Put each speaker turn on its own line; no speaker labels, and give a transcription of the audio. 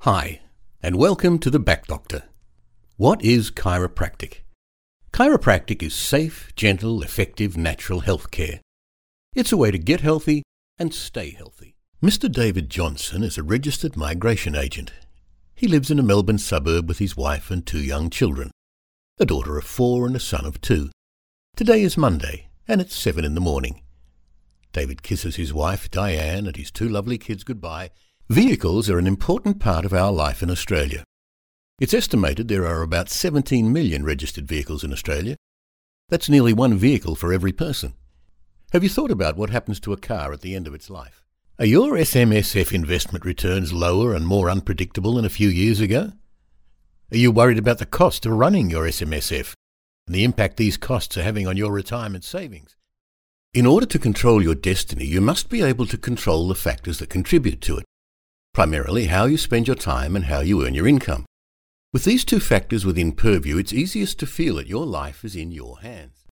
Hi, and welcome to The Back Doctor. What is chiropractic? Chiropractic is safe, gentle, effective, natural health care. It's a way to get healthy and stay healthy. Mr. David Johnson is a registered migration agent. He lives in a Melbourne suburb with his wife and 2 young children, a daughter of 4 and a son of 2. Today is Monday, and it's 7 in the morning. David kisses his wife, Diane, and his 2 lovely kids goodbye. Vehicles are an important part of our life in Australia. It's estimated there are about 17 million registered vehicles in Australia. That's nearly 1 vehicle for every person. Have you thought about what happens to a car at the end of its life? Are your SMSF investment returns lower and more unpredictable than a few years ago? Are you worried about the cost of running your SMSF and the impact these costs are having on your retirement savings? In order to control your destiny, you must be able to control the factors that contribute to it. Primarily how you spend your time and how you earn your income. With these 2 factors within purview, it's easiest to feel that your life is in your hands.